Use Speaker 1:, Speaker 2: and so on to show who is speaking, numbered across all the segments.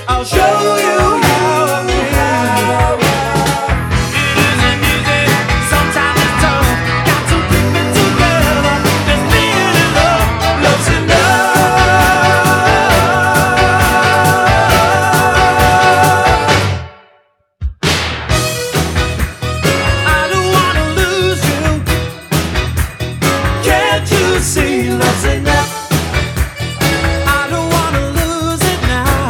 Speaker 1: I'll show you how I feel. It isn't easy, sometimes it's tough. Got to keep it together. There's me in love, love's enough. I don't wanna lose you. Can't you see love's enough? I don't wanna lose it now,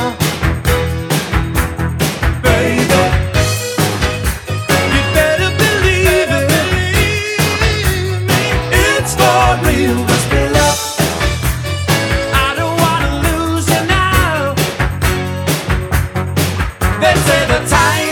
Speaker 1: baby. You better believe it. It's for real, must be love. I don't wanna lose you now. They say the time